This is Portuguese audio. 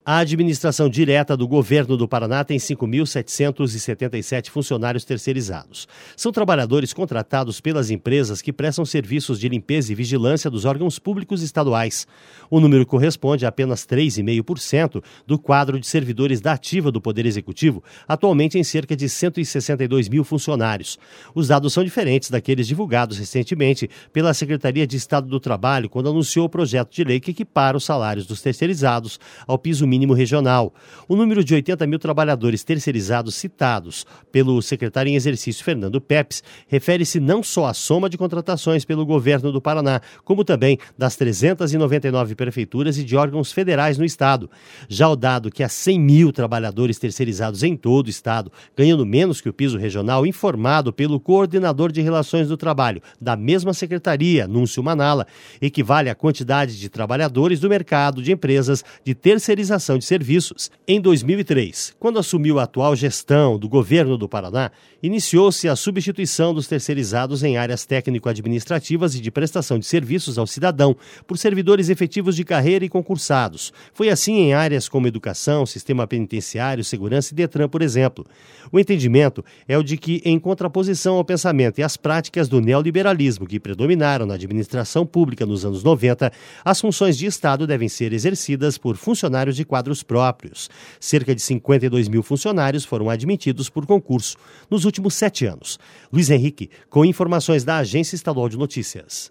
A administração direta do governo do Paraná tem 5.777 funcionários terceirizados. São trabalhadores contratados pelas empresas que prestam serviços de limpeza e vigilância dos órgãos públicos estaduais. O número corresponde a apenas 3,5% do quadro de servidores da ativa do Poder Executivo, atualmente em cerca de 162 mil funcionários. Os dados são diferentes daqueles divulgados recentemente pela Secretaria de Estado do Trabalho, quando anunciou o projeto de lei que equipara os salários dos terceirizados ao piso mínimo regional. O número de 80 mil trabalhadores terceirizados citados pelo secretário em exercício Fernando Pepes refere-se não só à soma de contratações pelo governo do Paraná, como também das 399 prefeituras e de órgãos federais no estado. Já o dado que há 100 mil trabalhadores terceirizados em todo o estado, ganhando menos que o piso regional, informado pelo coordenador de Relações do Trabalho da mesma secretaria, Núncio Manala, equivale à quantidade de trabalhadores do mercado de empresas de terceirização de serviços. Em 2003, quando assumiu a atual gestão do governo do Paraná, iniciou-se a substituição dos terceirizados em áreas técnico-administrativas e de prestação de serviços ao cidadão por servidores efetivos de carreira e concursados. Foi assim em áreas como educação, sistema penitenciário, segurança e Detran, por exemplo. O entendimento é o de que, em contraposição ao pensamento e às práticas do neoliberalismo que predominaram na administração pública nos anos 90, as funções de Estado devem ser exercidas por funcionários de quadros próprios. Cerca de 52 mil funcionários foram admitidos por concurso nos últimos 7 anos. Luiz Henrique, com informações da Agência Estadual de Notícias.